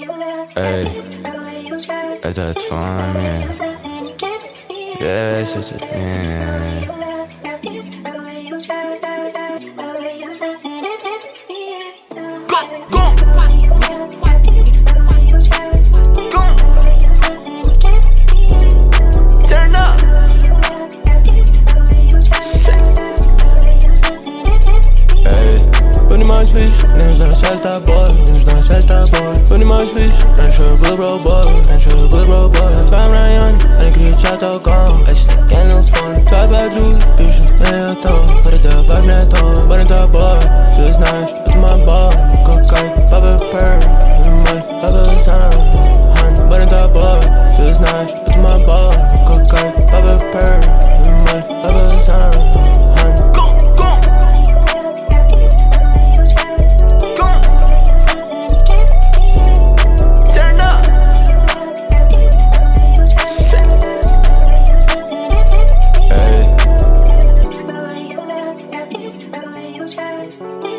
Ey, esta es fun, man. Yeah, it's just man. Turn up. Bunny mais fixe, nem na sexta boy, nem na sexta boy. Bunny mais fixe, rancho blue bro boy, rancho blue bro boy. Twam Ryan, en ik reach out al gone. Als je ken no fun, try bad root, bitch, nee toch. Voor de vibe net al, bunny top boy. Doe is nice, met mijn ball, ik ook kijk, baba purr, man, baba sound. Bunny top boy, doe is nice, met mijn ball, ik ook kijk, baba purr, man, baba sound. You